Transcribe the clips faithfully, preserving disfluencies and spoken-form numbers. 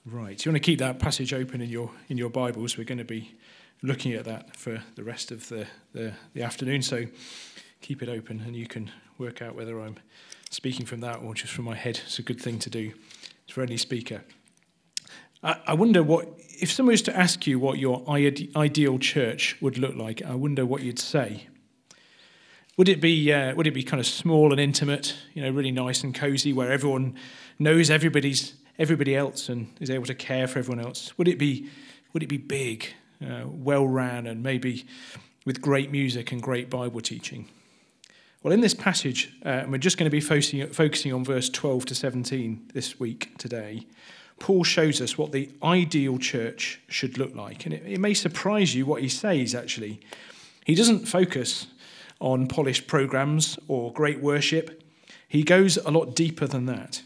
Right. You want to keep that passage open in your in your Bibles. We're going to be looking at that for the rest of the, the, the afternoon. So keep it open and you can work out whether I'm speaking from that or just from my head. It's a good thing to do for any speaker. I, I wonder what, if someone was to ask you what your ide- ideal church would look like, I wonder what you'd say. Would it be uh, would it be kind of small and intimate, you know, really nice and cozy, where everyone knows everybody's everybody else and is able to care for everyone else? Would it be would it be big, uh, well ran, and maybe with great music and great Bible teaching? Well, in this passage, uh, and we're just going to be focusing focusing on verse twelve to seventeen this week today, Paul shows us what the ideal church should look like, and it, it may surprise you what he says. Actually, he doesn't focus on polished programs or great worship. He goes a lot deeper than that.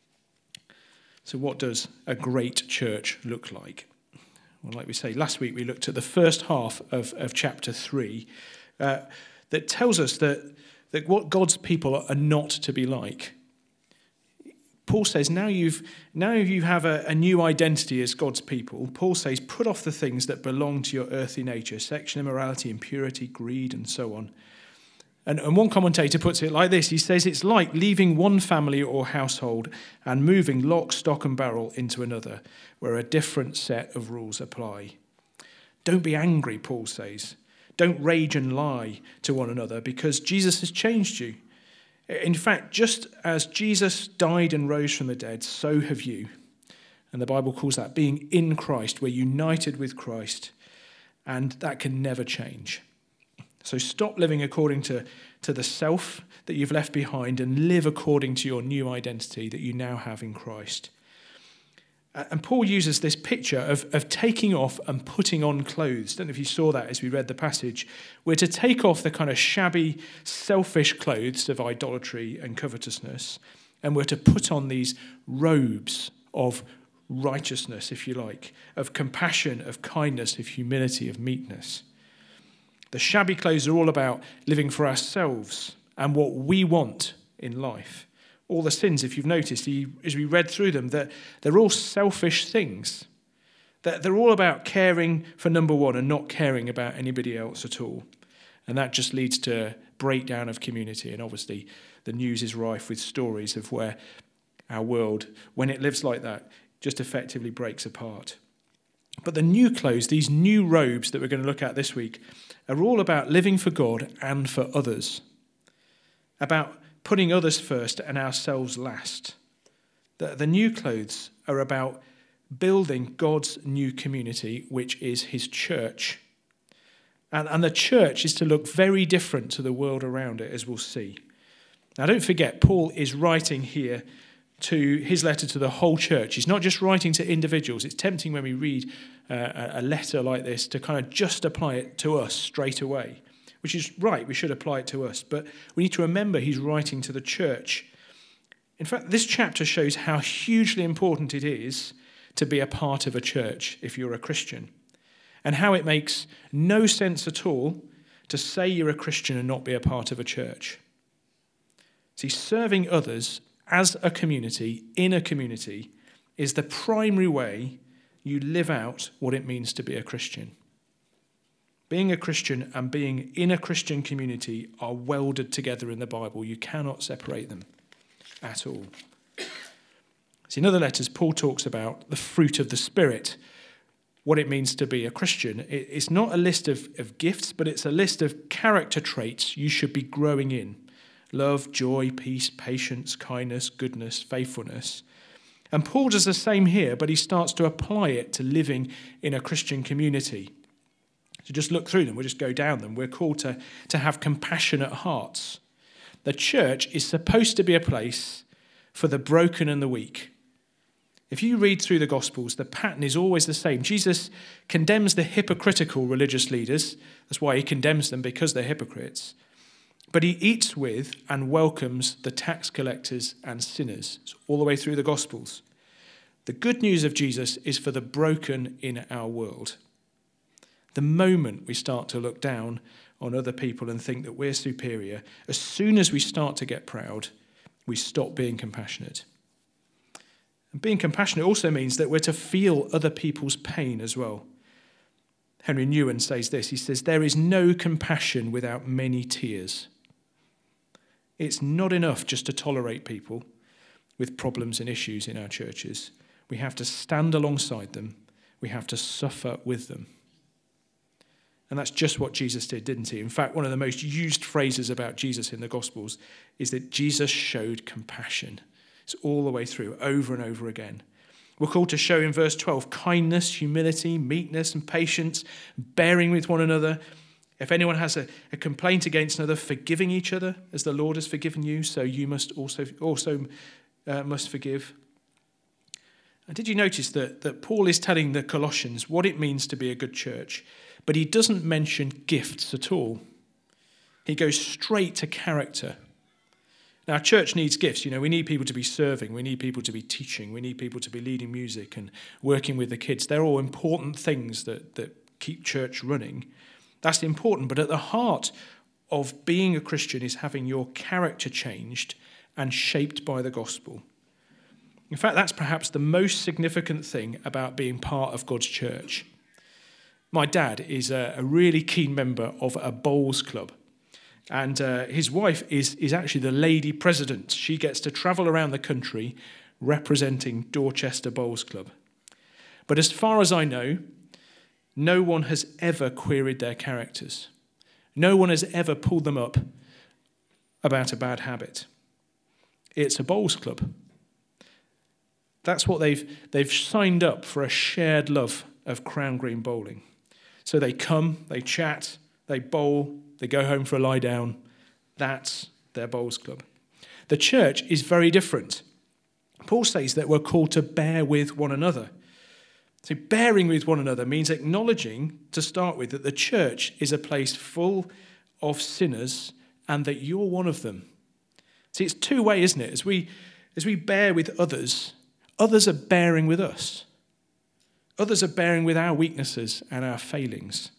So what does a great church look like? Well, like we say, last week we looked at the first half of, of chapter three uh, that tells us that, that what God's people are not to be like. Paul says, now you've now you have a, a new identity as God's people. Paul says, put off the things that belong to your earthly nature, sexual immorality, impurity, greed, and so on. And, and one commentator puts it like this. He says, it's like leaving one family or household and moving lock, stock, and barrel into another, where a different set of rules apply. Don't be angry, Paul says. Don't rage and lie to one another, because Jesus has changed you. In fact, just as Jesus died and rose from the dead, so have you. And the Bible calls that being in Christ. We're united with Christ, and that can never change. So stop living according to, to the self that you've left behind and live according to your new identity that you now have in Christ. And Paul uses this picture of, of taking off and putting on clothes. I don't know if you saw that as we read the passage. We're to take off the kind of shabby, selfish clothes of idolatry and covetousness, and we're to put on these robes of righteousness, if you like, of compassion, of kindness, of humility, of meekness. The shabby clothes are all about living for ourselves and what we want in life. All the sins, if you've noticed, as we read through them, that they're all selfish things. That they're all about caring for number one and not caring about anybody else at all. And that just leads to breakdown of community. And obviously, the news is rife with stories of where our world, when it lives like that, just effectively breaks apart. But the new clothes, these new robes that we're going to look at this week, are all about living for God and for others. About putting others first and ourselves last. The, the new clothes are about building God's new community, which is his church. And, and the church is to look very different to the world around it, as we'll see. Now, don't forget, Paul is writing here to his letter to the whole church. He's not just writing to individuals. It's tempting when we read uh, a letter like this to kind of just apply it to us straight away. Which is right, we should apply it to us. But we need to remember he's writing to the church. In fact, this chapter shows how hugely important it is to be a part of a church if you're a Christian. And how it makes no sense at all to say you're a Christian and not be a part of a church. See, serving others as a community, in a community, is the primary way you live out what it means to be a Christian. Being a Christian and being in a Christian community are welded together in the Bible. You cannot separate them at all. See, in other letters, Paul talks about the fruit of the Spirit, what it means to be a Christian. It's not a list of, of gifts, but it's a list of character traits you should be growing in. Love, joy, peace, patience, kindness, goodness, faithfulness. And Paul does the same here, but he starts to apply it to living in a Christian community. So just look through them, we'll just go down them. We're called to, to have compassionate hearts. The church is supposed to be a place for the broken and the weak. If you read through the Gospels, the pattern is always the same. Jesus condemns the hypocritical religious leaders. That's why he condemns them, because they're hypocrites. But he eats with and welcomes the tax collectors and sinners. It's all the way through the Gospels. The good news of Jesus is for the broken in our world. The moment we start to look down on other people and think that we're superior, as soon as we start to get proud, we stop being compassionate. Being compassionate also means that we're to feel other people's pain as well. Henry Nouwen says this. He says, there is no compassion without many tears. It's not enough just to tolerate people with problems and issues in our churches. We have to stand alongside them. We have to suffer with them. And that's just what Jesus did, didn't he? In fact, one of the most used phrases about Jesus in the Gospels is that Jesus showed compassion. It's all the way through, over and over again. We're called to show in verse twelve kindness, humility, meekness and patience, bearing with one another. If anyone has a, a complaint against another, forgiving each other as the Lord has forgiven you, so you must also also uh, must forgive. And did you notice that, that Paul is telling the Colossians what it means to be a good church, but he doesn't mention gifts at all. He goes straight to character. Now, church needs gifts. You know, we need people to be serving. We need people to be teaching. We need people to be leading music and working with the kids. They're all important things that, that keep church running. That's important. But at the heart of being a Christian is having your character changed and shaped by the gospel. In fact, that's perhaps the most significant thing about being part of God's church. My dad is a, a really keen member of a bowls club. And uh, his wife is, is actually the lady president. She gets to travel around the country representing Dorchester Bowls Club. But as far as I know, no one has ever queried their characters. No one has ever pulled them up about a bad habit. It's a bowls club. That's what they've, they've signed up for, a shared love of Crown Green bowling. So they come, they chat, they bowl, they go home for a lie down. That's their bowls club. The church is very different. Paul says that we're called to bear with one another. So bearing with one another means acknowledging, to start with, that the church is a place full of sinners and that you're one of them. See, it's two-way, isn't it? As we, as we bear with others, others are bearing with us. Others are bearing with our weaknesses and our failings.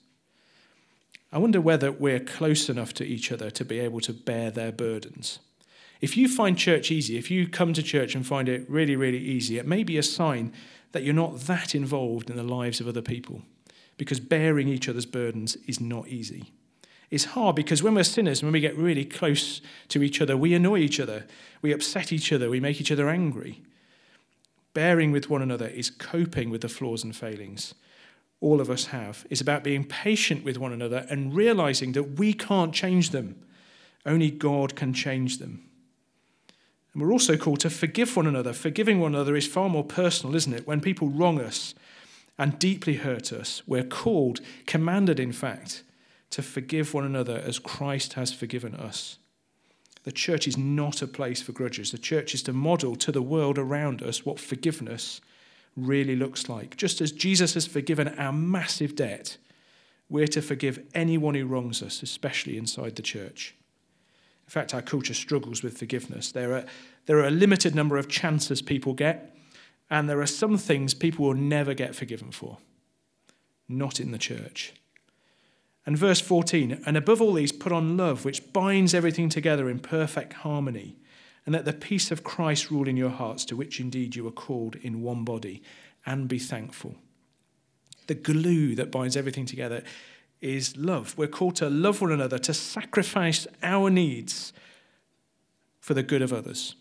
I wonder whether we're close enough to each other to be able to bear their burdens. If you find church easy, if you come to church and find it really, really easy, it may be a sign that you're not that involved in the lives of other people, because bearing each other's burdens is not easy. It's hard because when we're sinners, when we get really close to each other, we annoy each other, we upset each other, we make each other angry. Bearing with one another is coping with the flaws and failings all of us have. It's about being patient with one another and realizing that we can't change them. Only God can change them. And we're also called to forgive one another. Forgiving one another is far more personal, isn't it? When people wrong us and deeply hurt us, we're called, commanded in fact, to forgive one another as Christ has forgiven us. The church is not a place for grudges. The church is to model to the world around us what forgiveness really looks like. Just as Jesus has forgiven our massive debt, we're to forgive anyone who wrongs us, especially inside the church. In fact, our culture struggles with forgiveness. There are, there are a limited number of chances people get, and there are some things people will never get forgiven for. Not in the church. And verse fourteen, and above all these put on love, which binds everything together in perfect harmony, and let the peace of Christ rule in your hearts, to which indeed you are called in one body, and be thankful. The glue that binds everything together is love. We're called to love one another, to sacrifice our needs for the good of others.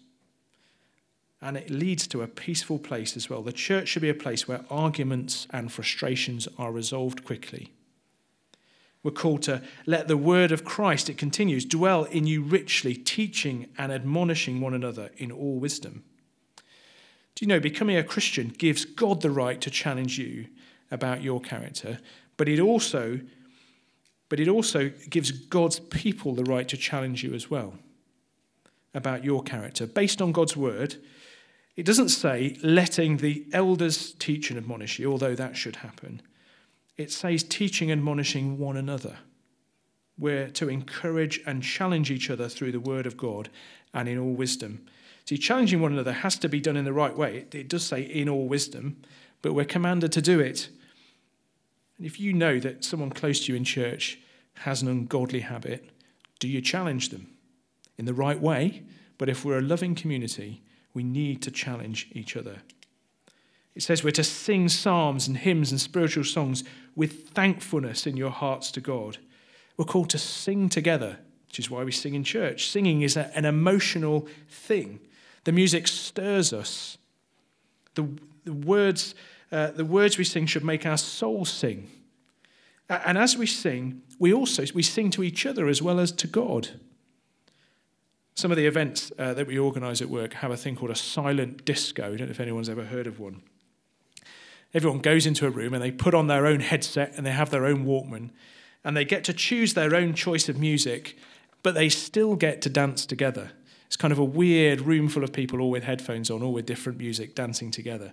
And it leads to a peaceful place as well. The church should be a place where arguments and frustrations are resolved quickly. We're called to let the word of Christ, it continues, dwell in you richly, teaching and admonishing one another in all wisdom. Do you know, becoming a Christian gives God the right to challenge you about your character, but it also, but it also gives God's people the right to challenge you as well about your character. Based on God's word, it doesn't say letting the elders teach and admonish you, although that should happen. It says teaching and admonishing one another. We're to encourage and challenge each other through the word of God and in all wisdom. See, challenging one another has to be done in the right way. It, it does say in all wisdom, but we're commanded to do it. And if you know that someone close to you in church has an ungodly habit, do you challenge them in the right way? But if we're a loving community, we need to challenge each other It says we're to sing psalms and hymns and spiritual songs with thankfulness in your hearts to God. We're called to sing together, which is why we sing in church. Singing is a, an emotional thing. The music stirs us. The, the words, uh, the words we sing should make our souls sing. And as we sing, we also we sing to each other as well as to God. Some of the events uh, that we organise at work have a thing called a silent disco. I don't know if anyone's ever heard of one. Everyone goes into a room and they put on their own headset and they have their own Walkman and they get to choose their own choice of music, but they still get to dance together. It's kind of a weird room full of people all with headphones on, all with different music, dancing together.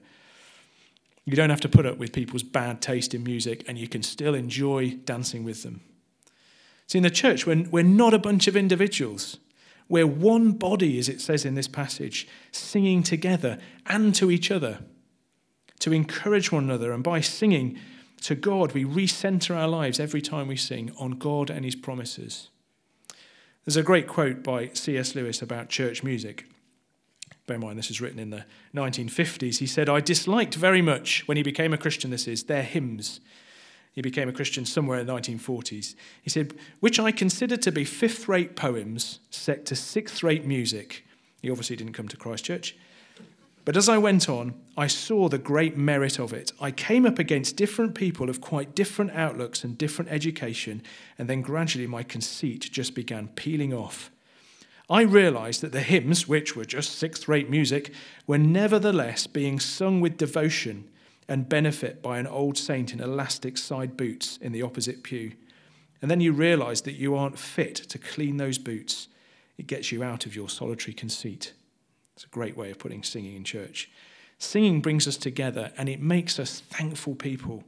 You don't have to put up with people's bad taste in music and you can still enjoy dancing with them. See, in the church, we're, we're not a bunch of individuals. We're one body, as it says in this passage, singing together and to each other, to encourage one another. And by singing to God, we recenter our lives every time we sing on God and his promises. There's a great quote by C S Lewis about church music. Bear in mind, this is written in the nineteen fifties. He said, I disliked very much, when he became a Christian, this is, their hymns. He became a Christian somewhere in the nineteen forties. He said, which I considered to be fifth-rate poems set to sixth-rate music. He obviously didn't come to Christ Church. But as I went on, I saw the great merit of it. I came up against different people of quite different outlooks and different education, and then gradually my conceit just began peeling off. I realised that the hymns, which were just sixth-rate music, were nevertheless being sung with devotion and benefit by an old saint in elastic side boots in the opposite pew. And then you realise that you aren't fit to clean those boots. It gets you out of your solitary conceit. It's a great way of putting singing in church. Singing brings us together and it makes us thankful people.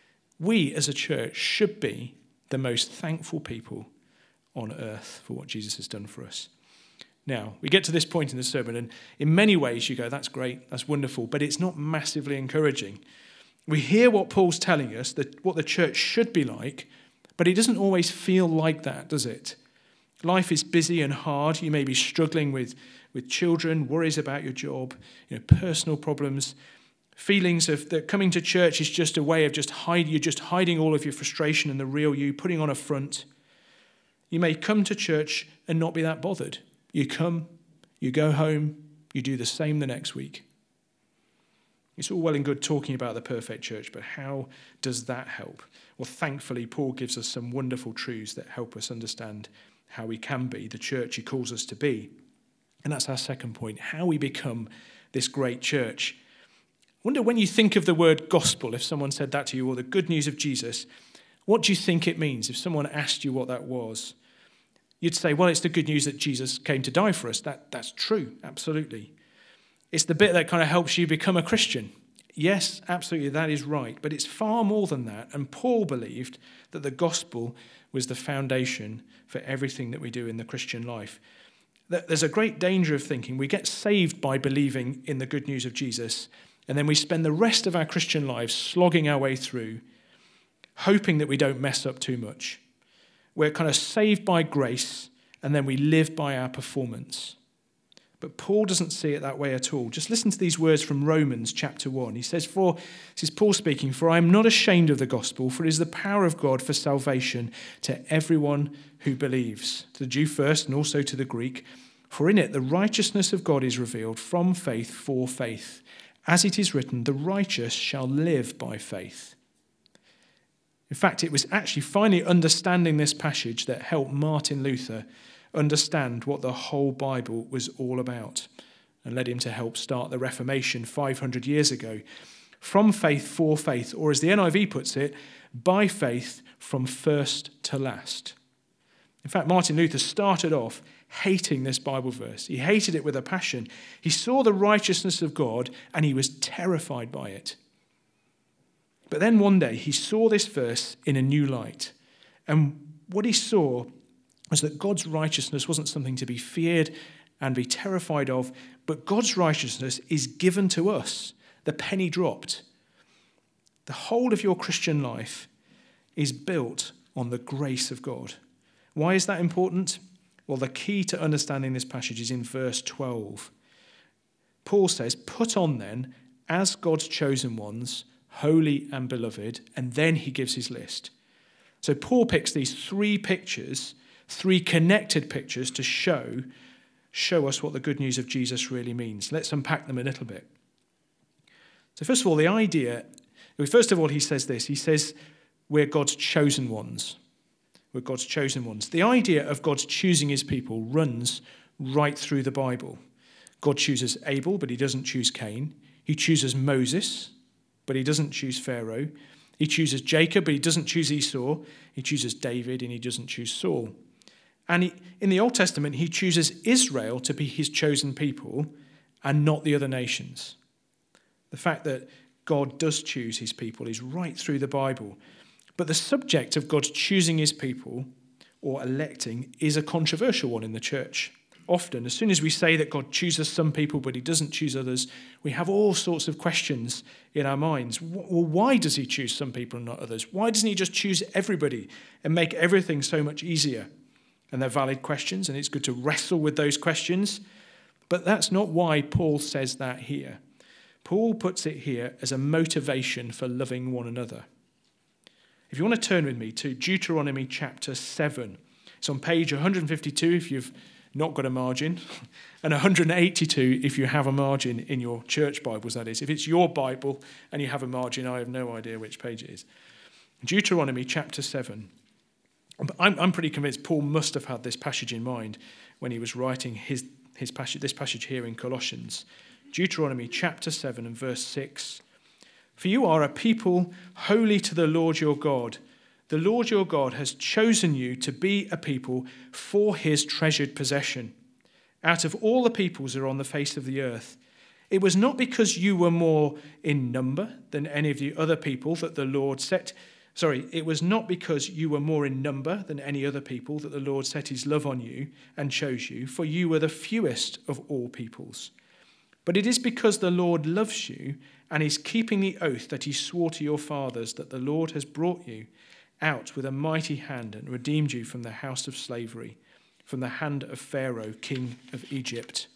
We as a church should be the most thankful people on earth for what Jesus has done for us. Now, we get to this point in the sermon and in many ways you go, that's great, that's wonderful, but it's not massively encouraging. We hear what Paul's telling us, that what the church should be like, but it doesn't always feel like that, does it? Life is busy and hard. You may be struggling with, with children, worries about your job, you know, personal problems, feelings of that coming to church is just a way of just hide, you're just hiding all of your frustration and the real you, putting on a front. You may come to church and not be that bothered. You come, you go home, you do the same the next week. It's all well and good talking about the perfect church, but how does that help? Well, thankfully, Paul gives us some wonderful truths that help us understand how we can be the church he calls us to be. And that's our second point, how we become this great church. I wonder, when you think of the word gospel, if someone said that to you, or the good news of Jesus, what do you think it means? If someone asked you what that was, you'd say, well, it's the good news that Jesus came to die for us. That, that's true, absolutely. It's the bit that kind of helps you become a Christian. Yes, absolutely, that is right. But it's far more than that. And Paul believed that the gospel was the foundation for everything that we do in the Christian life. There's a great danger of thinking we get saved by believing in the good news of Jesus, and then we spend the rest of our Christian lives slogging our way through, hoping that we don't mess up too much. We're kind of saved by grace, and then we live by our performance. But Paul doesn't see it that way at all. Just listen to these words from Romans chapter one. He says, "For this is Paul speaking, for I am not ashamed of the gospel, for it is the power of God for salvation to everyone who believes, to the Jew first and also to the Greek. For in it the righteousness of God is revealed from faith for faith. As it is written, the righteous shall live by faith." In fact, it was actually finally understanding this passage that helped Martin Luther understand what the whole Bible was all about and led him to help start the Reformation five hundred years ago. From faith for faith, or as the N I V puts it, by faith from first to last. In fact, Martin Luther started off hating this Bible verse. He hated it with a passion. He saw the righteousness of God and he was terrified by it. But then one day he saw this verse in a new light. And what he saw was that God's righteousness wasn't something to be feared and be terrified of, but God's righteousness is given to us. The penny dropped. The whole of your Christian life is built on the grace of God. Why is that important? Well, the key to understanding this passage is in verse twelve. Paul says, "Put on then, as God's chosen ones, holy and beloved, and then he gives his list. So Paul picks these three pictures, three connected pictures to show, show us what the good news of Jesus really means. Let's unpack them a little bit. So first of all, the idea, first of all, he says this. He says, we're God's chosen ones. We're God's chosen ones. The idea of God's choosing his people runs right through the Bible. God chooses Abel, but he doesn't choose Cain. He chooses Moses, but he doesn't choose Pharaoh. He chooses Jacob, but he doesn't choose Esau. He chooses David, and he doesn't choose Saul. And he, in the Old Testament, he chooses Israel to be his chosen people and not the other nations. The fact that God does choose his people is right through the Bible. But the subject of God choosing his people or electing is a controversial one in the church. Often, as soon as we say that God chooses some people but he doesn't choose others, we have all sorts of questions in our minds. Well, why does he choose some people and not others? Why doesn't he just choose everybody and make everything so much easier? And they're valid questions, and it's good to wrestle with those questions. But that's not why Paul says that here. Paul puts it here as a motivation for loving one another. If you want to turn with me to Deuteronomy chapter seven, it's on page one hundred fifty-two if you've not got a margin, and one hundred eighty-two if you have a margin in your church Bibles, that is. If it's your Bible and you have a margin, I have no idea which page it is. Deuteronomy chapter seven. I'm, I'm pretty convinced Paul must have had this passage in mind when he was writing his, his passage, this passage here in Colossians. Deuteronomy chapter seven and verse six. For you are a people holy to the Lord your God. The Lord your God has chosen you to be a people for his treasured possession. Out of all the peoples that are on the face of the earth, it was not because you were more in number than any of the other people that the Lord set. Sorry, it was not because you were more in number than any other people that the Lord set his love on you and chose you, for you were the fewest of all peoples. But it is because the Lord loves you and is keeping the oath that he swore to your fathers that the Lord has brought you out with a mighty hand and redeemed you from the house of slavery, from the hand of Pharaoh, king of Egypt.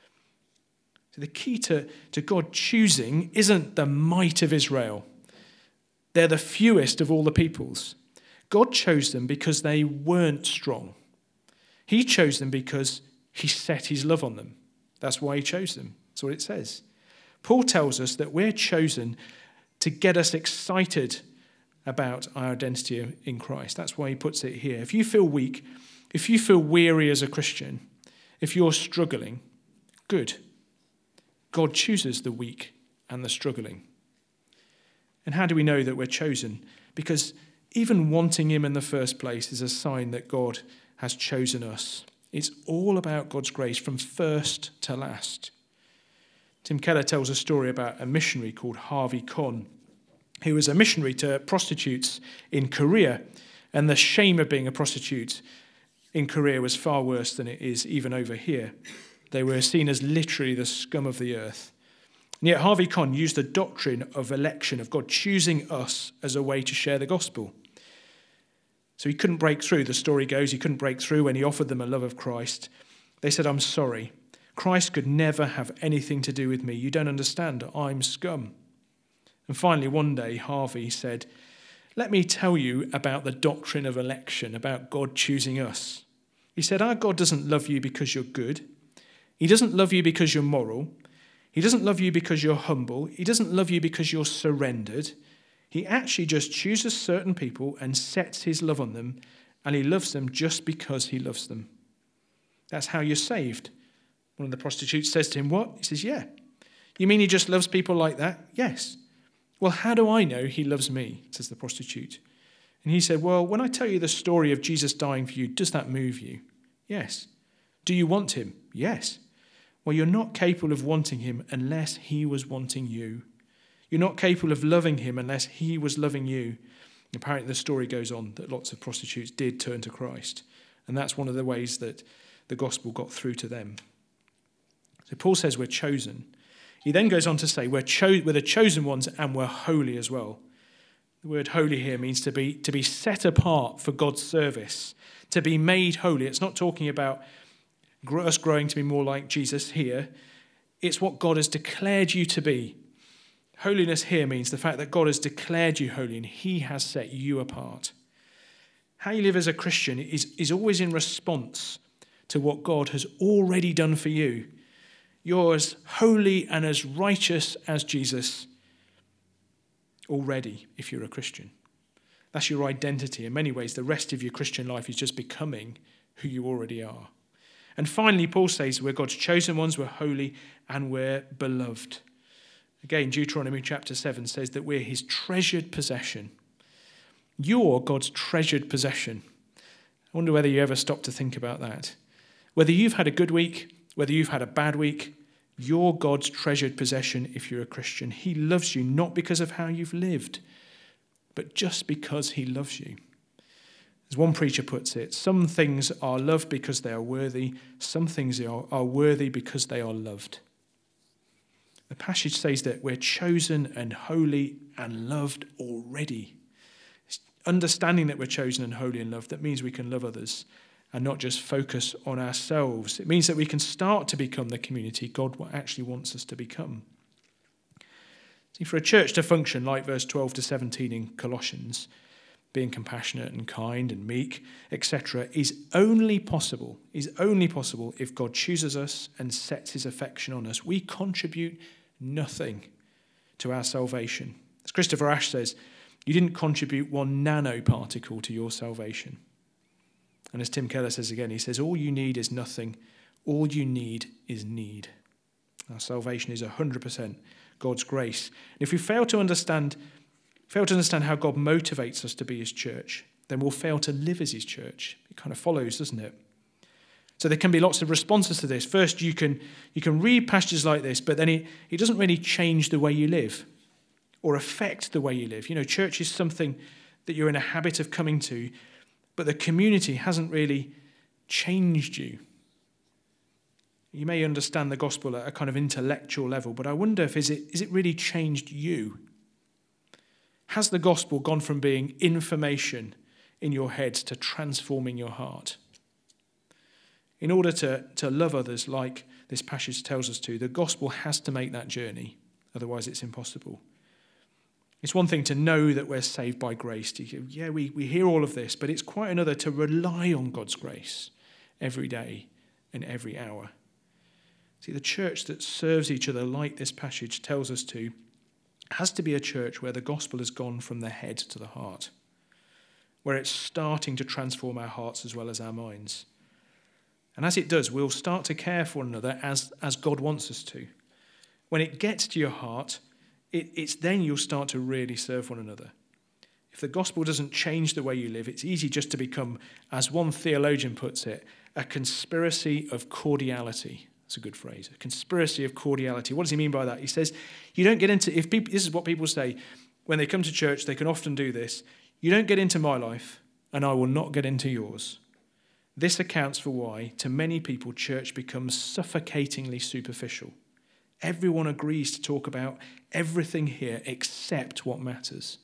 So the key to, to God choosing isn't the might of Israel. They're the fewest of all the peoples. God chose them because they weren't strong. He chose them because he set his love on them. That's why he chose them. That's what it says. Paul tells us that we're chosen to get us excited about our identity in Christ. That's why he puts it here. If you feel weak, if you feel weary as a Christian, if you're struggling, good. God chooses the weak and the struggling. And how do we know that we're chosen? Because even wanting him in the first place is a sign that God has chosen us. It's all about God's grace from first to last. Tim Keller tells a story about a missionary called Harvey Conn, who was a missionary to prostitutes in Korea. And the shame of being a prostitute in Korea was far worse than it is even over here. They were seen as literally the scum of the earth. And yet Harvey Conn used the doctrine of election, of God choosing us as a way to share the gospel. So he couldn't break through. The story goes he couldn't break through when he offered them a love of Christ. They said, I'm sorry. Christ could never have anything to do with me. You don't understand. I'm scum. And finally, one day, Harvey said, let me tell you about the doctrine of election, about God choosing us. He said, our God doesn't love you because you're good. He doesn't love you because you're moral. He doesn't love you because you're humble. He doesn't love you because you're surrendered. He actually just chooses certain people and sets his love on them, and he loves them just because he loves them. That's how you're saved. One of the prostitutes says to him, what? He says, yeah. You mean he just loves people like that? Yes. Well, how do I know he loves me? Says the prostitute. And he said, well, when I tell you the story of Jesus dying for you, does that move you? Yes. Do you want him? Yes. Well, you're not capable of wanting him unless he was wanting you. You're not capable of loving him unless he was loving you. Apparently the story goes on that lots of prostitutes did turn to Christ. And that's one of the ways that the gospel got through to them. So Paul says we're chosen. He then goes on to say we're, cho- we're the chosen ones and we're holy as well. The word holy here means to be, to be set apart for God's service, to be made holy. It's not talking about us growing to be more like Jesus here. It's what God has declared you to be. Holiness here means the fact that God has declared you holy and he has set you apart. How you live as a Christian is, is always in response to what God has already done for you. You're as holy and as righteous as Jesus already, if you're a Christian. That's your identity. In many ways, the rest of your Christian life is just becoming who you already are. And finally, Paul says we're God's chosen ones, we're holy, and we're beloved. Again, Deuteronomy chapter seven says that we're his treasured possession. You're God's treasured possession. I wonder whether you ever stop to think about that. Whether you've had a good week, whether you've had a bad week, you're God's treasured possession if you're a Christian. He loves you not because of how you've lived, but just because he loves you. As one preacher puts it, some things are loved because they are worthy, some things are, are worthy because they are loved. The passage says that we're chosen and holy and loved already. It's understanding that we're chosen and holy and loved, that means we can love others and not just focus on ourselves. It means that we can start to become the community God actually wants us to become. See, for a church to function like verse twelve to seventeen in Colossians, being compassionate and kind and meek, et cetera, is only possible, is only possible if God chooses us and sets his affection on us. We contribute nothing to our salvation. As Christopher Ash says, you didn't contribute one nanoparticle to your salvation. And as Tim Keller says again, he says, all you need is nothing. All you need is need. Our salvation is one hundred percent God's grace. And if we fail to understand, fail to understand how God motivates us to be his church, then we'll fail to live as his church. It kind of follows, doesn't it? So there can be lots of responses to this. First, you can you can read passages like this, but then it, it doesn't really change the way you live or affect the way you live. You know, church is something that you're in a habit of coming to, but the community hasn't really changed you. You may understand the gospel at a kind of intellectual level, but I wonder if is it is it really changed you? Has the gospel gone from being information in your head to transforming your heart? In order to, to love others like this passage tells us to, the gospel has to make that journey. Otherwise, it's impossible. It's one thing to know that we're saved by grace. Yeah, we, we hear all of this, but it's quite another to rely on God's grace every day and every hour. See, the church that serves each other like this passage tells us to has to be a church where the gospel has gone from the head to the heart, where it's starting to transform our hearts as well as our minds. And as it does, we'll start to care for one another as, as God wants us to. When it gets to your heart, it, it's then you'll start to really serve one another. If the gospel doesn't change the way you live, it's easy just to become, as one theologian puts it, a conspiracy of cordiality. That's a good phrase, a conspiracy of cordiality. What does he mean by that? He says, you don't get into, if people, this is what people say, when they come to church, they can often do this, you don't get into my life, and I will not get into yours. This accounts for why, to many people, church becomes suffocatingly superficial. Everyone agrees to talk about everything here except what matters.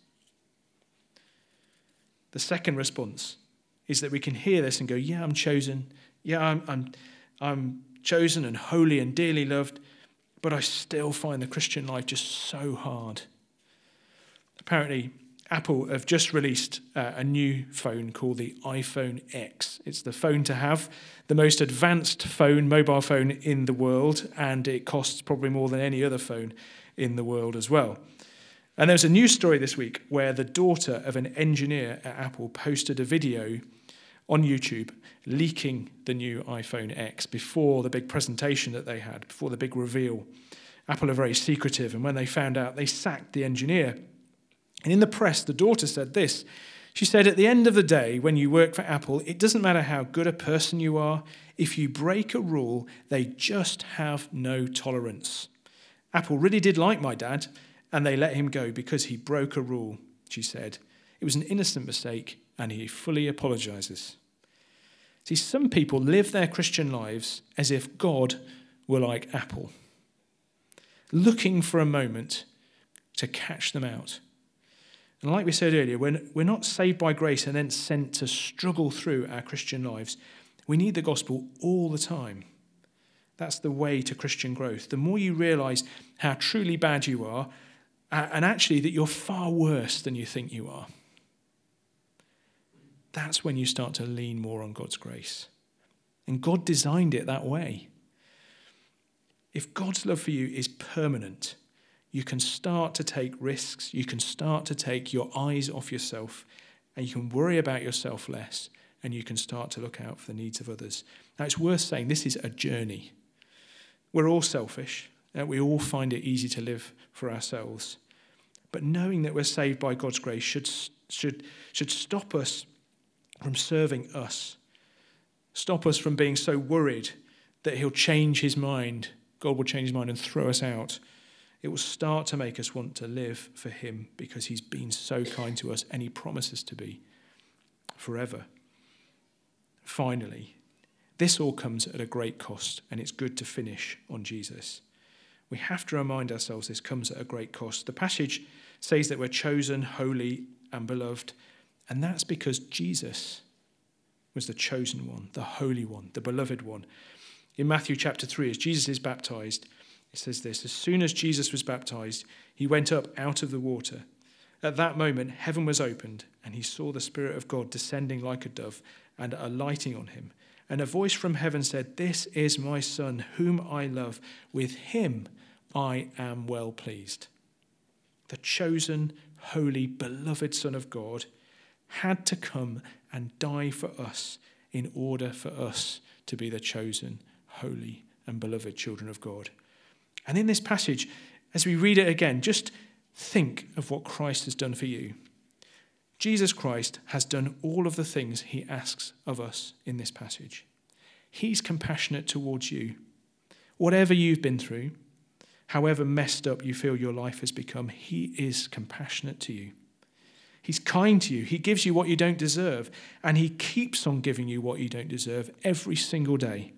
The second response is that we can hear this and go, yeah, I'm chosen. Yeah, I'm, I'm, I'm chosen and holy and dearly loved, but I still find the Christian life just so hard. Apparently, Apple have just released uh, a new phone called the iPhone X. It's the phone to have, the most advanced phone, mobile phone in the world, and it costs probably more than any other phone in the world as well. And there was a news story this week where the daughter of an engineer at Apple posted a video on YouTube leaking the new iPhone X before the big presentation that they had, before the big reveal. Apple are very secretive, and when they found out, they sacked the engineer. And in the press, the daughter said this. She said, at the end of the day, when you work for Apple, it doesn't matter how good a person you are. If you break a rule, they just have no tolerance. Apple really did like my dad, and they let him go because he broke a rule, she said. It was an innocent mistake, and he fully apologizes. See, some people live their Christian lives as if God were like Apple, looking for a moment to catch them out. And like we said earlier, when we're not saved by grace and then sent to struggle through our Christian lives, we need the gospel all the time. That's the way to Christian growth. The more you realize how truly bad you are, and actually that you're far worse than you think you are, that's when you start to lean more on God's grace. And God designed it that way. If God's love for you is permanent, you can start to take risks, you can start to take your eyes off yourself, and you can worry about yourself less, and you can start to look out for the needs of others. Now, it's worth saying this is a journey. We're all selfish, and we all find it easy to live for ourselves. But knowing that we're saved by God's grace should, should, should stop us from serving us, stop us from being so worried that he'll change his mind, God will change his mind and throw us out. It will start to make us want to live for him because he's been so kind to us and he promises to be forever. Finally, this all comes at a great cost, and it's good to finish on Jesus. We have to remind ourselves this comes at a great cost. The passage says that we're chosen, holy, and beloved, and that's because Jesus was the chosen one, the holy one, the beloved one. In Matthew chapter three, as Jesus is baptized, it says this: as soon as Jesus was baptized, he went up out of the water. At that moment, heaven was opened, and he saw the Spirit of God descending like a dove and alighting on him. And a voice from heaven said, "This is my Son, whom I love. With him I am well pleased." The chosen, holy, beloved Son of God had to come and die for us in order for us to be the chosen, holy, and beloved children of God. And in this passage, as we read it again, just think of what Christ has done for you. Jesus Christ has done all of the things he asks of us in this passage. He's compassionate towards you. Whatever you've been through, however messed up you feel your life has become, he is compassionate to you. He's kind to you. He gives you what you don't deserve, and he keeps on giving you what you don't deserve every single day.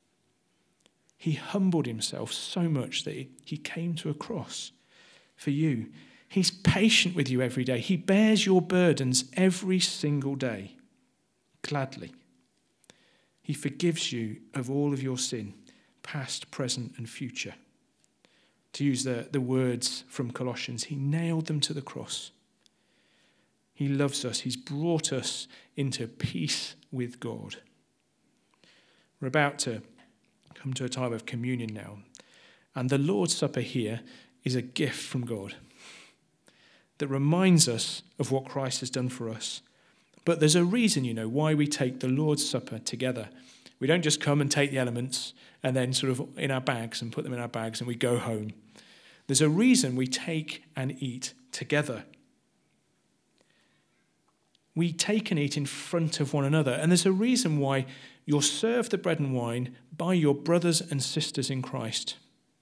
He humbled himself so much that he came to a cross for you. He's patient with you every day. He bears your burdens every single day, gladly. He forgives you of all of your sin, past, present, and future. To use the, the words from Colossians, he nailed them to the cross. He loves us. He's brought us into peace with God. We're about to come to a time of communion now. And the Lord's Supper here is a gift from God that reminds us of what Christ has done for us. But there's a reason, you know, why we take the Lord's Supper together. We don't just come and take the elements and then sort of in our bags and put them in our bags and we go home. There's a reason we take and eat together. We take and eat in front of one another. And there's a reason why you're served the bread and wine by your brothers and sisters in Christ.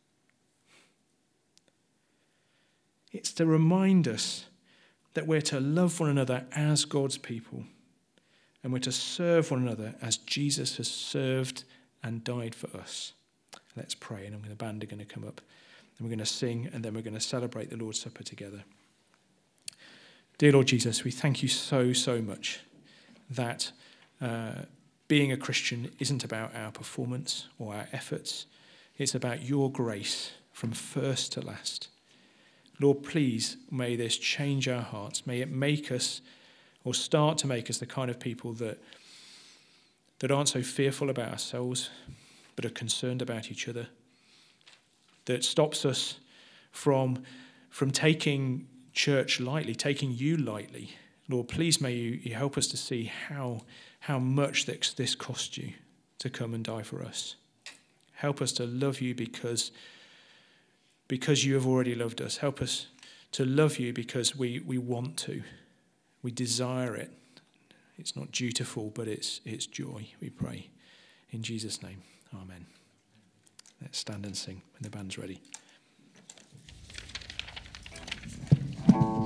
It's to remind us that we're to love one another as God's people. And we're to serve one another as Jesus has served and died for us. Let's pray, and I'm going to, the band are going to come up. And we're going to sing, and then we're going to celebrate the Lord's Supper together. Dear Lord Jesus, we thank you so, so much that uh, being a Christian isn't about our performance or our efforts. It's about your grace from first to last. Lord, please, may this change our hearts. May it make us, or start to make us, the kind of people that, that aren't so fearful about ourselves, but are concerned about each other. That stops us from, from taking church lightly, taking you lightly. Lord, please may you, you help us to see how, how much this, this cost you to come and die for us. Help us to love you because, because you have already loved us. Help us to love you because we, we want to. We desire it. It's not dutiful, but it's, it's joy, we pray. In Jesus' name, amen. Let's stand and sing when the band's ready.